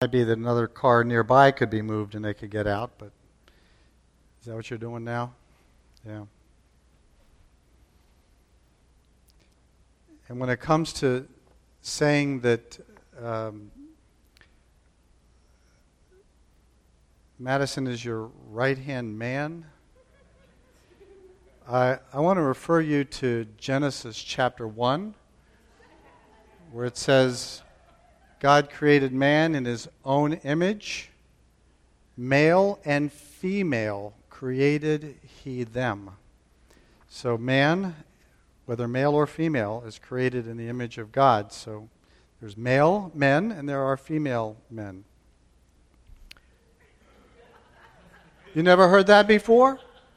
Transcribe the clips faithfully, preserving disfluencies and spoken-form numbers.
Might be that another car nearby could be moved and they could get out, but is that what you're doing now? Yeah. And when it comes to saying that um, Madison is your right-hand man, I, I want to refer you to Genesis chapter one, where it says, God created man in his own image. Male and female created he them. So man, whether male or female, is created in the image of God. So there's male men and there are female men. You never heard that before?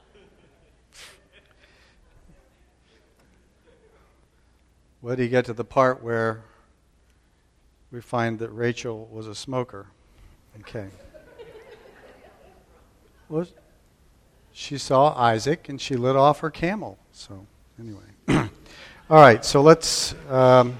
Well, do you get to the part where we find that Rachel was a smoker? Okay. Well, she saw Isaac and she lit off her camel. So, anyway. All right, so let's, um,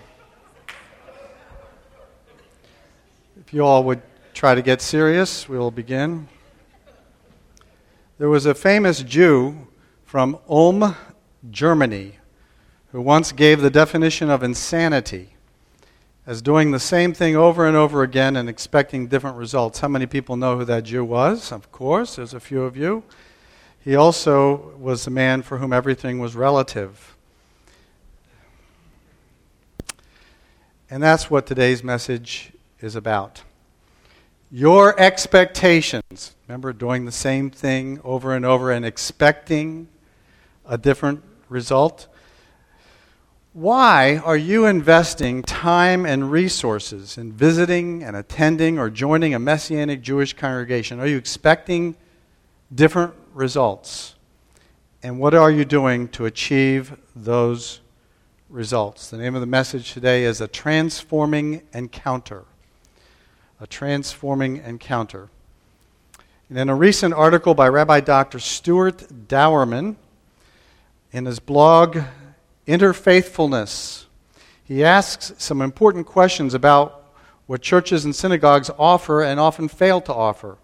if you all would try to get serious, we will begin. There was a famous Jew from Ulm, Germany, who once gave the definition of insanity as doing the same thing over and over again and expecting different results. How many people know who that Jew was? Of course, there's a few of you. He also was the man for whom everything was relative. And that's what today's message is about. Your expectations. Remember, doing the same thing over and over and expecting a different result? Why are you investing time and resources in visiting and attending or joining a Messianic Jewish congregation? Are you expecting different results? And what are you doing to achieve those results? The name of the message today is A Transforming Encounter. A Transforming Encounter. And in a recent article by Rabbi Doctor Stuart Dauerman, in his blog, Interfaithfulness, he asks some important questions about what churches and synagogues offer and often fail to offer.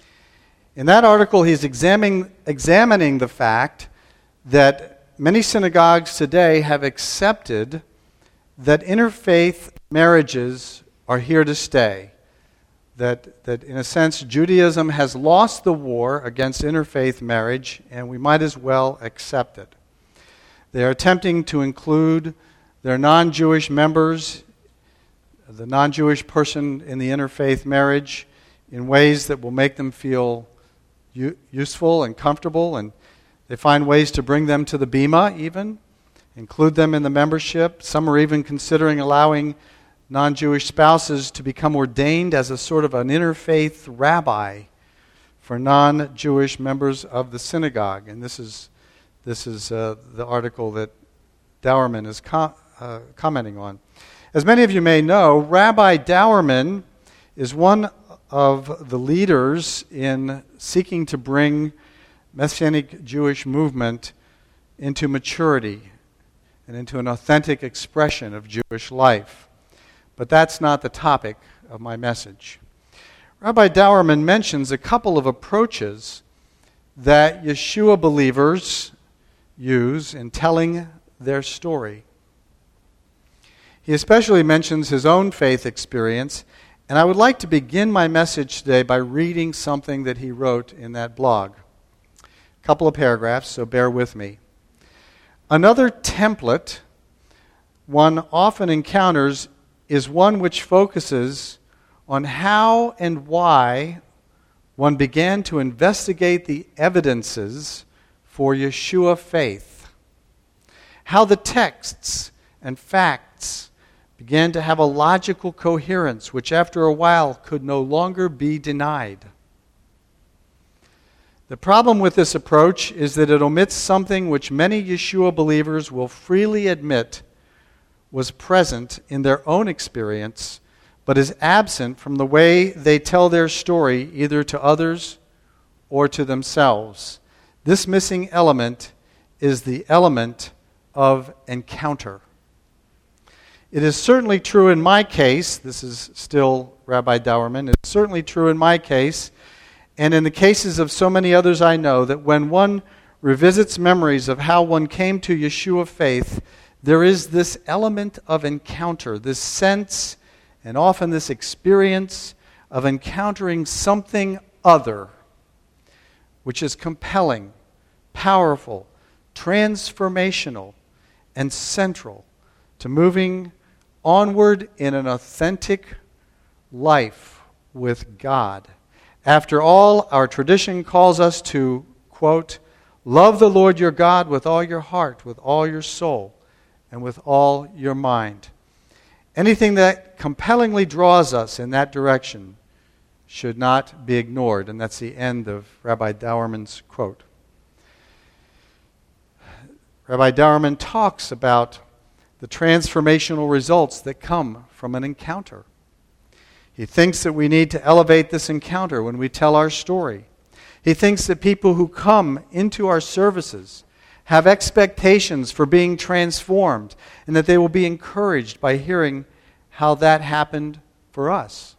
In that article, he's examining, examining the fact that many synagogues today have accepted that interfaith marriages are here to stay. That, that in a sense, Judaism has lost the war against interfaith marriage, and we might as well accept it. They are attempting to include their non-Jewish members, the non-Jewish person in the interfaith marriage, in ways that will make them feel u- useful and comfortable, and they find ways to bring them to the Bema even, include them in the membership. Some are even considering allowing non-Jewish spouses to become ordained as a sort of an interfaith rabbi for non-Jewish members of the synagogue. And this is This is uh, the article that Dauerman is com- uh, commenting on. As many of you may know, Rabbi Dauerman is one of the leaders in seeking to bring Messianic Jewish movement into maturity and into an authentic expression of Jewish life. But that's not the topic of my message. Rabbi Dauerman mentions a couple of approaches that Yeshua believers use in telling their story. He especially mentions his own faith experience, and I would like to begin my message today by reading something that he wrote in that blog. A couple of paragraphs, so bear with me. Another template one often encounters is one which focuses on how and why one began to investigate the evidences for Yeshua faith. How the texts and facts began to have a logical coherence which after a while could no longer be denied. The problem with this approach is that it omits something which many Yeshua believers will freely admit was present in their own experience, but is absent from the way they tell their story either to others or to themselves. This missing element is the element of encounter. It is certainly true in my case, this is still Rabbi Dauerman. It's certainly true in my case, and in the cases of so many others I know, that when one revisits memories of how one came to Yeshua faith, there is this element of encounter, this sense, and often this experience of encountering something other, which is compelling, powerful, transformational, and central to moving onward in an authentic life with God. After all, our tradition calls us to, quote, love the Lord your God with all your heart, with all your soul, and with all your mind. Anything that compellingly draws us in that direction should not be ignored. And that's the end of Rabbi Dauerman's quote. Rabbi Dauerman talks about the transformational results that come from an encounter. He thinks that we need to elevate this encounter when we tell our story. He thinks that people who come into our services have expectations for being transformed and that they will be encouraged by hearing how that happened for us.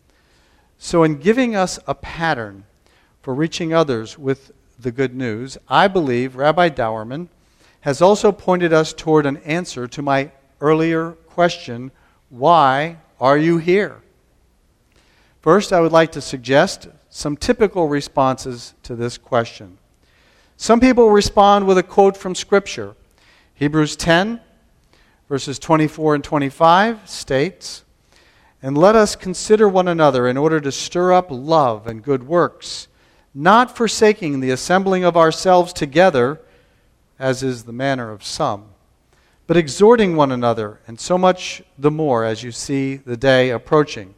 So in giving us a pattern for reaching others with the good news, I believe Rabbi Dauerman has also pointed us toward an answer to my earlier question, why are you here? First, I would like to suggest some typical responses to this question. Some people respond with a quote from Scripture. Hebrews ten, verses twenty-four and twenty-five states, and let us consider one another in order to stir up love and good works, not forsaking the assembling of ourselves together, as is the manner of some, but exhorting one another, and so much the more as you see the day approaching.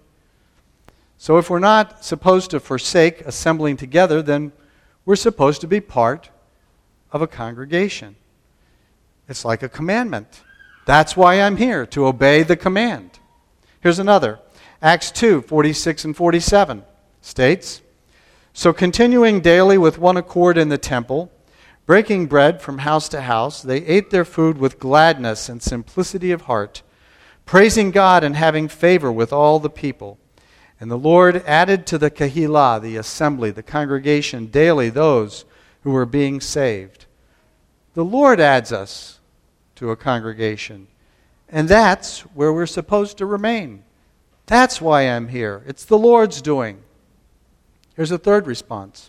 So if we're not supposed to forsake assembling together, then we're supposed to be part of a congregation. It's like a commandment. That's why I'm here, to obey the command. Here's another. Acts two, forty-six and forty-seven states, so continuing daily with one accord in the temple, breaking bread from house to house, they ate their food with gladness and simplicity of heart, praising God and having favor with all the people. And the Lord added to the Kehillah, the assembly, the congregation, daily those who were being saved. The Lord adds us to a congregation, and that's where we're supposed to remain. That's why I'm here. It's the Lord's doing. Here's a third response.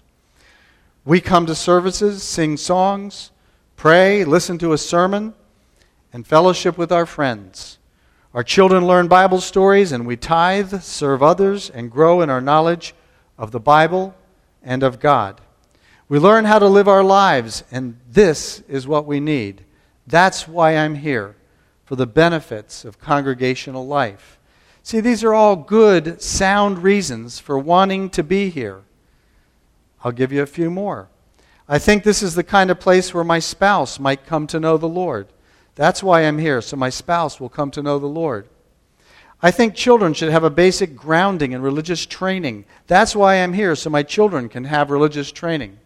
We come to services, sing songs, pray, listen to a sermon, and fellowship with our friends. Our children learn Bible stories, and we tithe, serve others, and grow in our knowledge of the Bible and of God. We learn how to live our lives, and this is what we need. That's why I'm here, for the benefits of congregational life. See, these are all good, sound reasons for wanting to be here. I'll give you a few more. I think this is the kind of place where my spouse might come to know the Lord. That's why I'm here, so my spouse will come to know the Lord. I think children should have a basic grounding in religious training. That's why I'm here, so my children can have religious training.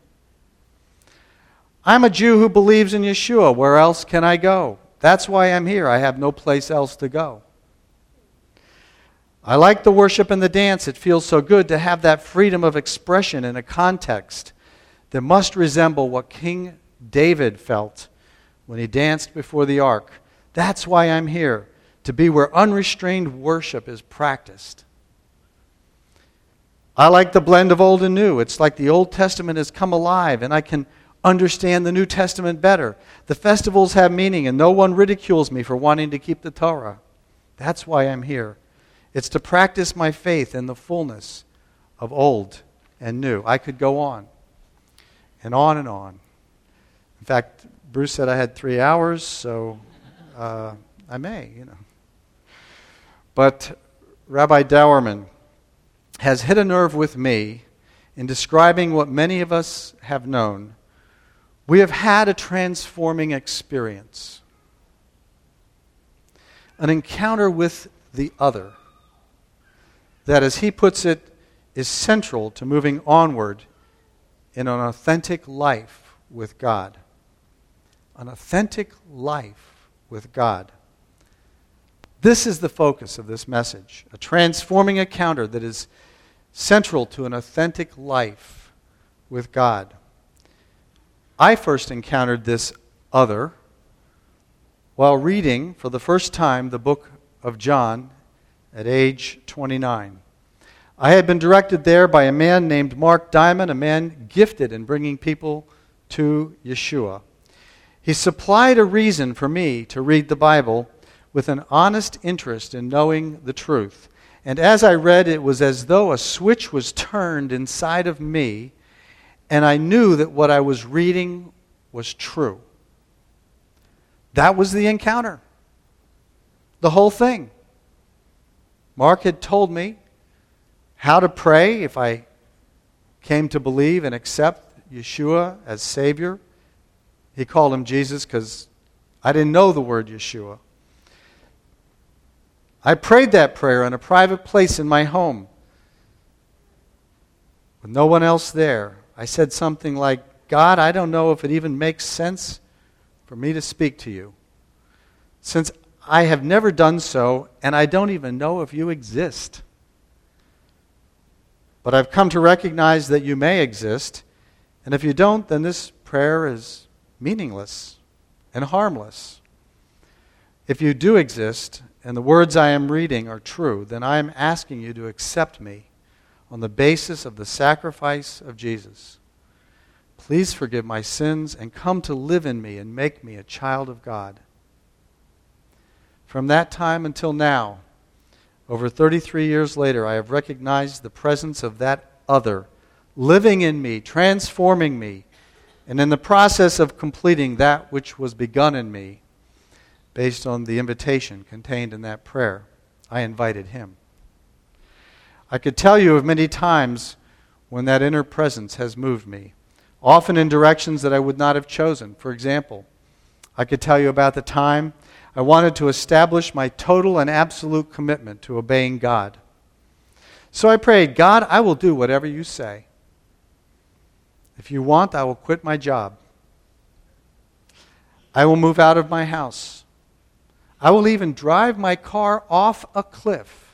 I'm a Jew who believes in Yeshua. Where else can I go? That's why I'm here. I have no place else to go. I like the worship and the dance. It feels so good to have that freedom of expression in a context that must resemble what King David felt when he danced before the ark. That's why I'm here, to be where unrestrained worship is practiced. I like the blend of old and new. It's like the Old Testament has come alive, and I can understand the New Testament better. The festivals have meaning, and no one ridicules me for wanting to keep the Torah. That's why I'm here. It's to practice my faith in the fullness of old and new. I could go on and on and on. In fact, Bruce said I had three hours, so uh, I may, you know. But Rabbi Dauerman has hit a nerve with me in describing what many of us have known. We have had a transforming experience, an encounter with the other, that, as he puts it, is central to moving onward in an authentic life with God. An authentic life with God. This is the focus of this message, a transforming encounter that is central to an authentic life with God. I first encountered this other while reading for the first time the book of John at age twenty-nine. I had been directed there by a man named Mark Diamond, a man gifted in bringing people to Yeshua. He supplied a reason for me to read the Bible with an honest interest in knowing the truth. And as I read, it was as though a switch was turned inside of me, and I knew that what I was reading was true. That was the encounter. The whole thing. Mark had told me how to pray if I came to believe and accept Yeshua as Savior. He called him Jesus because I didn't know the word Yeshua. I prayed that prayer in a private place in my home with no one else there. I said something like, God, I don't know if it even makes sense for me to speak to you, since I have never done so, and I don't even know if you exist. But I've come to recognize that you may exist, and if you don't, then this prayer is meaningless and harmless. If you do exist, and the words I am reading are true, then I am asking you to accept me on the basis of the sacrifice of Jesus. Please forgive my sins and come to live in me and make me a child of God. From that time until now, over thirty-three years later, I have recognized the presence of that other living in me, transforming me, and in the process of completing that which was begun in me based on the invitation contained in that prayer. I invited him. I could tell you of many times when that inner presence has moved me, often in directions that I would not have chosen. For example, I could tell you about the time I wanted to establish my total and absolute commitment to obeying God. So I prayed, God, I will do whatever you say. If you want, I will quit my job. I will move out of my house. I will even drive my car off a cliff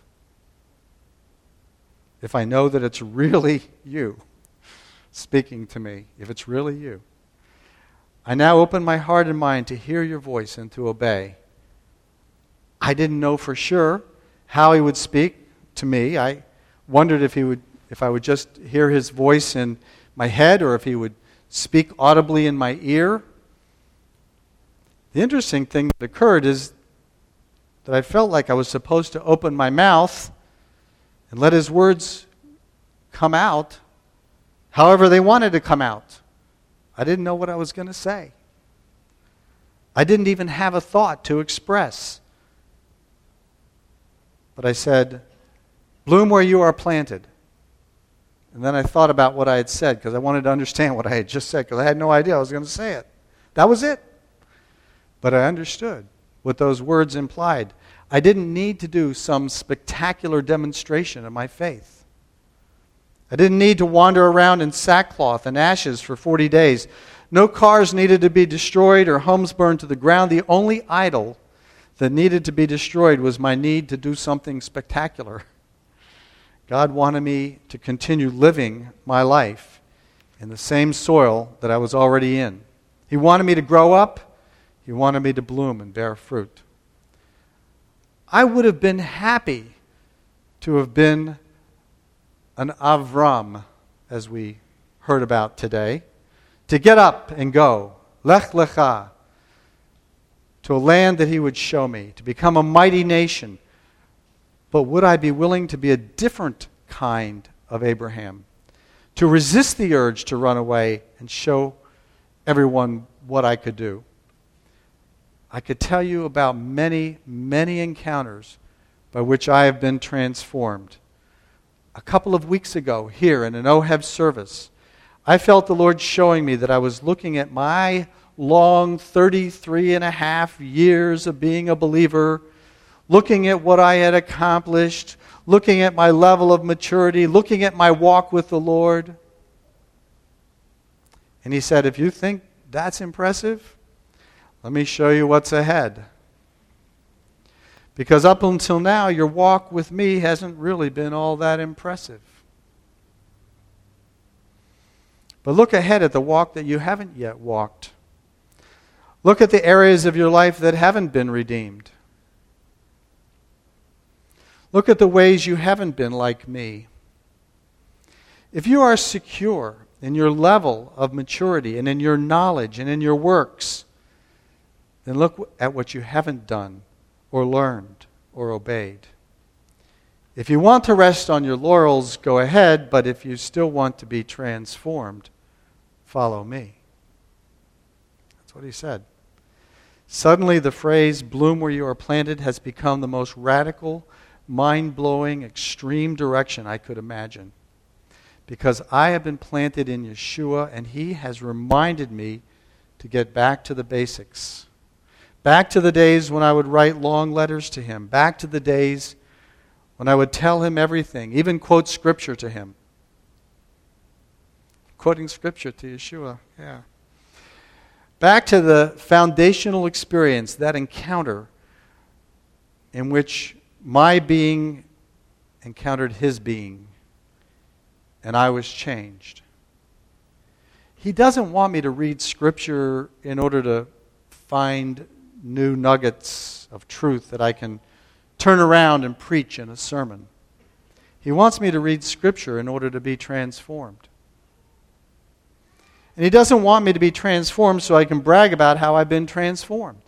if I know that it's really you speaking to me, if it's really you. I now open my heart and mind to hear your voice and to obey. I didn't know for sure how he would speak to me. I wondered if he would, if I would just hear his voice in my head or if he would speak audibly in my ear. The interesting thing that occurred is that I felt like I was supposed to open my mouth and let his words come out however they wanted to come out. I didn't know what I was going to say. I didn't even have a thought to express. But I said, bloom where you are planted. And then I thought about what I had said because I wanted to understand what I had just said because I had no idea I was going to say it. That was it. But I understood what those words implied. I didn't need to do some spectacular demonstration of my faith. I didn't need to wander around in sackcloth and ashes for forty days. No cars needed to be destroyed or homes burned to the ground. The only idol that needed to be destroyed was my need to do something spectacular. God wanted me to continue living my life in the same soil that I was already in. He wanted me to grow up. He wanted me to bloom and bear fruit. I would have been happy to have been an Avram, as we heard about today, to get up and go, Lech Lecha, to a land that he would show me, to become a mighty nation. But would I be willing to be a different kind of Abraham, to resist the urge to run away and show everyone what I could do? I could tell you about many, many encounters by which I have been transformed. A couple of weeks ago, here in an Oheb service, I felt the Lord showing me that I was looking at my long thirty-three and a half years of being a believer, looking at what I had accomplished, looking at my level of maturity, looking at my walk with the Lord. And he said, if you think that's impressive, let me show you what's ahead. Because up until now, your walk with me hasn't really been all that impressive. But look ahead at the walk that you haven't yet walked. Look at the areas of your life that haven't been redeemed. Look at the ways you haven't been like me. If you are secure in your level of maturity and in your knowledge and in your works, then look at what you haven't done or learned or obeyed. If you want to rest on your laurels, go ahead, but if you still want to be transformed, follow me. That's what he said. Suddenly the phrase, bloom where you are planted, has become the most radical, mind-blowing, extreme direction I could imagine. Because I have been planted in Yeshua, and he has reminded me to get back to the basics. Back to the days when I would write long letters to him. Back to the days when I would tell him everything, even quote Scripture to him. Quoting Scripture to Yeshua, yeah. Back to the foundational experience, that encounter in which my being encountered his being, and I was changed. He doesn't want me to read Scripture in order to find new nuggets of truth that I can turn around and preach in a sermon. He wants me to read Scripture in order to be transformed. And he doesn't want me to be transformed so I can brag about how I've been transformed.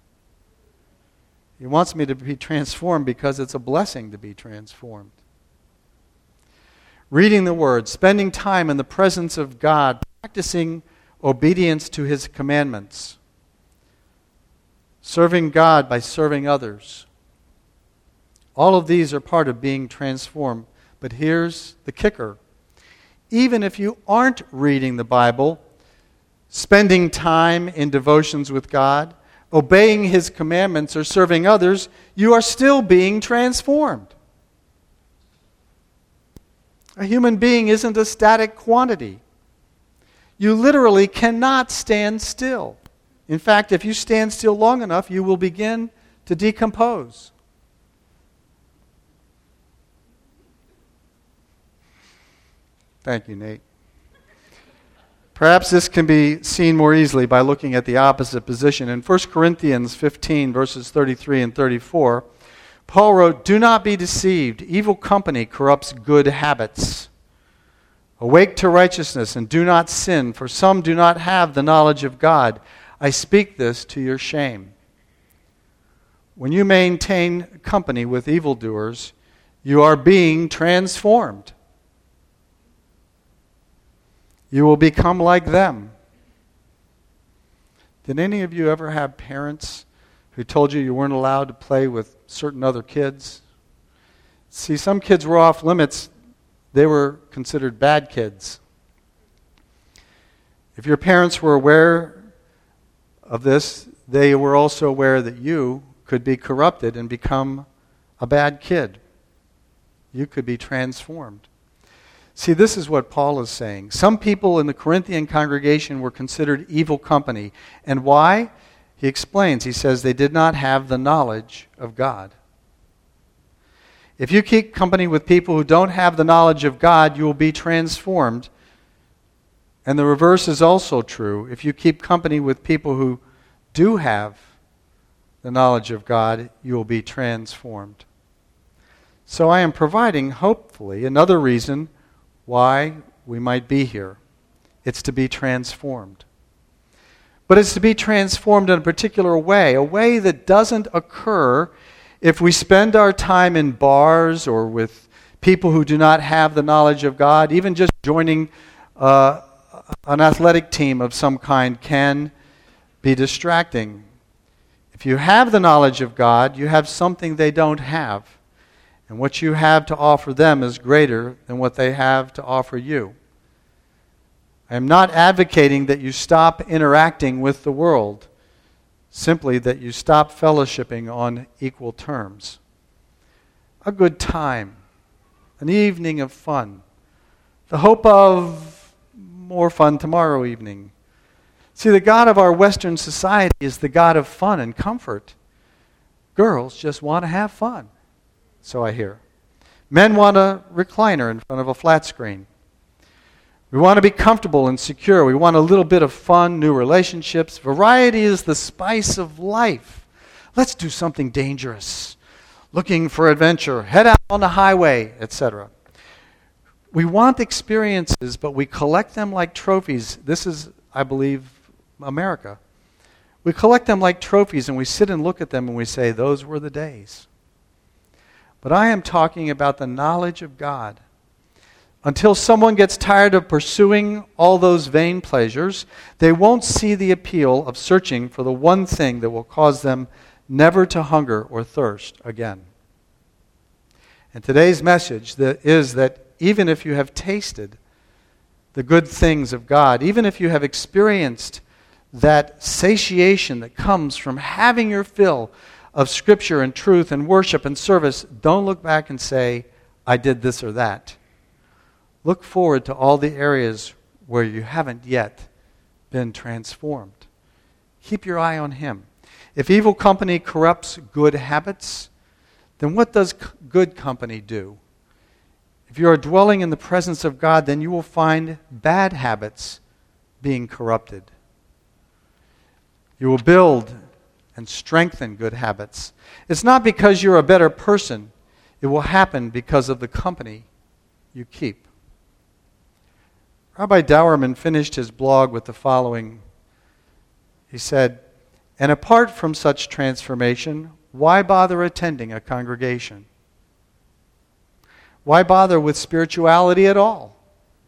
He wants me to be transformed because it's a blessing to be transformed. Reading the Word, spending time in the presence of God, practicing obedience to his commandments, serving God by serving others. All of these are part of being transformed. But here's the kicker. Even if you aren't reading the Bible, spending time in devotions with God, obeying his commandments, or serving others, you are still being transformed. A human being isn't a static quantity. You literally cannot stand still. In fact, if you stand still long enough, you will begin to decompose. Thank you, Nate. Perhaps this can be seen more easily by looking at the opposite position. In First Corinthians fifteen, verses thirty-three and thirty-four, Paul wrote, "Do not be deceived. Evil company corrupts good habits. Awake to righteousness and do not sin, for some do not have the knowledge of God. I speak this to your shame." When you maintain company with evildoers, you are being transformed. You will become like them. Did any of you ever have parents who told you you weren't allowed to play with certain other kids? See, some kids were off limits. They were considered bad kids. If your parents were aware of this, they were also aware that you could be corrupted and become a bad kid. You could be transformed. See, this is what Paul is saying. Some people in the Corinthian congregation were considered evil company. And why? He explains. He says they did not have the knowledge of God. If you keep company with people who don't have the knowledge of God, you will be transformed. And the reverse is also true. If you keep company with people who do have the knowledge of God, you will be transformed. So I am providing, hopefully, another reason why we might be here. It's to be transformed. But it's to be transformed in a particular way, a way that doesn't occur if we spend our time in bars or with people who do not have the knowledge of God. Even just joining uh, an athletic team of some kind can be distracting. If you have the knowledge of God, you have something they don't have. And what you have to offer them is greater than what they have to offer you. I am not advocating that you stop interacting with the world, simply that you stop fellowshipping on equal terms. A good time, an evening of fun, the hope of more fun tomorrow evening. See, the God of our Western society is the God of fun and comfort. Girls just want to have fun, so I hear. Men want a recliner in front of a flat screen. We want to be comfortable and secure. We want a little bit of fun, new relationships. Variety is the spice of life. Let's do something dangerous. Looking for adventure. Head out on the highway, et cetera. We want experiences, but we collect them like trophies. This is, I believe, America. We collect them like trophies, and we sit and look at them and we say, those were the days. But I am talking about the knowledge of God. Until someone gets tired of pursuing all those vain pleasures, they won't see the appeal of searching for the one thing that will cause them never to hunger or thirst again. And today's message that is that even if you have tasted the good things of God, even if you have experienced that satiation that comes from having your fill of Scripture and truth and worship and service, don't look back and say, I did this or that. Look forward to all the areas where you haven't yet been transformed. Keep your eye on Him. If evil company corrupts good habits, then what does good company do? If you are dwelling in the presence of God, then you will find bad habits being corrupted. You will build and strengthen good habits. It's not because you're a better person. It will happen because of the company you keep. Rabbi Dauerman finished his blog with the following. He said, and apart from such transformation, why bother attending a congregation? Why bother with spirituality at all?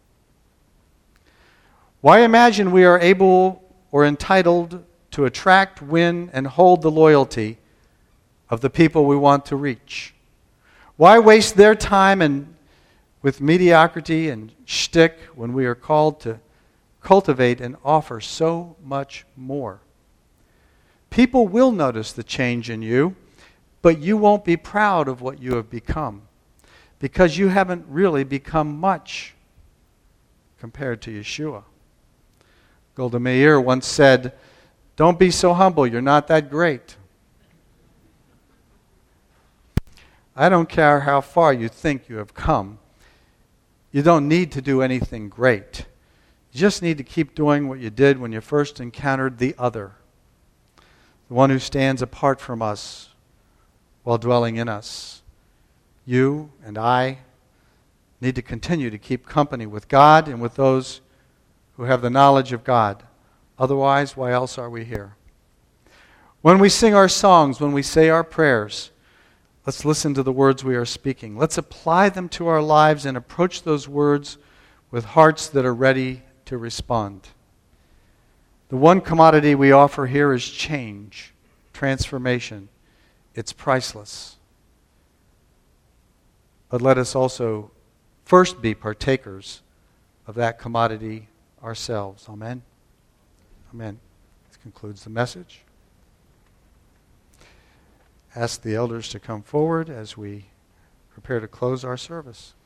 Why imagine we are able or entitled to attract, win, and hold the loyalty of the people we want to reach? Why waste their time and with mediocrity and shtick when we are called to cultivate and offer so much more? People will notice the change in you, but you won't be proud of what you have become because you haven't really become much compared to Yeshua. Golda Meir once said, don't be so humble, you're not that great. I don't care how far you think you have come. You don't need to do anything great. You just need to keep doing what you did when you first encountered the other, the one who stands apart from us while dwelling in us. You and I need to continue to keep company with God and with those who have the knowledge of God. Otherwise, why else are we here? When we sing our songs, when we say our prayers, let's listen to the words we are speaking. Let's apply them to our lives and approach those words with hearts that are ready to respond. The one commodity we offer here is change, transformation. It's priceless. But let us also first be partakers of that commodity ourselves. Amen? Amen. This concludes the message. Ask the elders to come forward as we prepare to close our service.